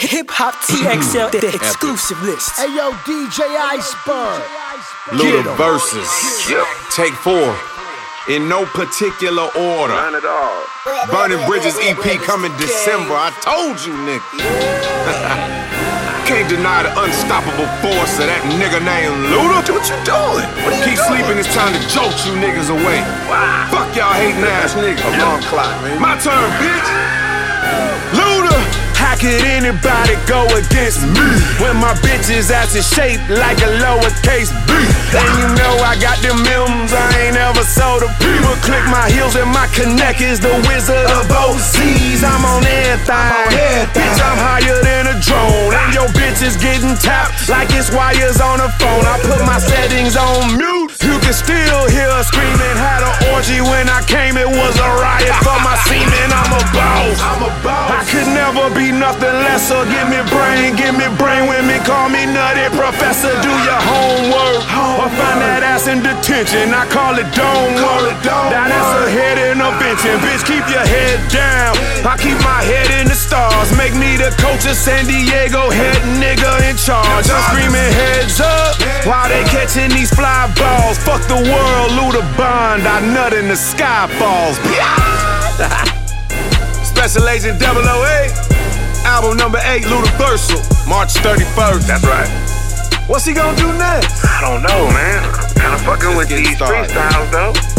Hip Hop TXL, the exclusive list. Hey yo, DJ Iceberg. Luda Versus. Take 4. In no particular order. None at all. Burning Bridges EP coming December. I told you, nigga. Can't deny the unstoppable force of that nigga named Luda. What you doing? Keep sleeping, it's time to jolt you niggas away. Wow. Fuck y'all hating ass niggas. Alarm clock, man. My turn, bitch. Luda. How could anybody go against me when my bitch's ass is shaped like a lowercase b? And you know I got them M's, I ain't ever sold a P. But click my heels and my connect is the wizard of OCs. I'm on everything. Bitch, I'm higher than a drone. And your bitch is getting tapped like it's wires on a phone. I put my settings on mute. You can still hear her screaming. Had an orgy when I came, it was a riot for my semen. I'm a boss. I could never be nothing less. So give me brain women call me nutty professor. Do your homework or find that ass in detention. I call it don't work. Now that's a head intervention. Bitch, keep your head down. I keep my head in the stars. Make me the coach of San Diego, head nigga in charge. I'm screaming heads up while they catching these fly balls. Fuck the world, Luda Bond. I nut in the sky falls. Special Agent 008. Album number 8, Luda Versal, March 31st. That's right. What's he gonna do next? I don't know, man. Kinda fucking with these freestyles, though.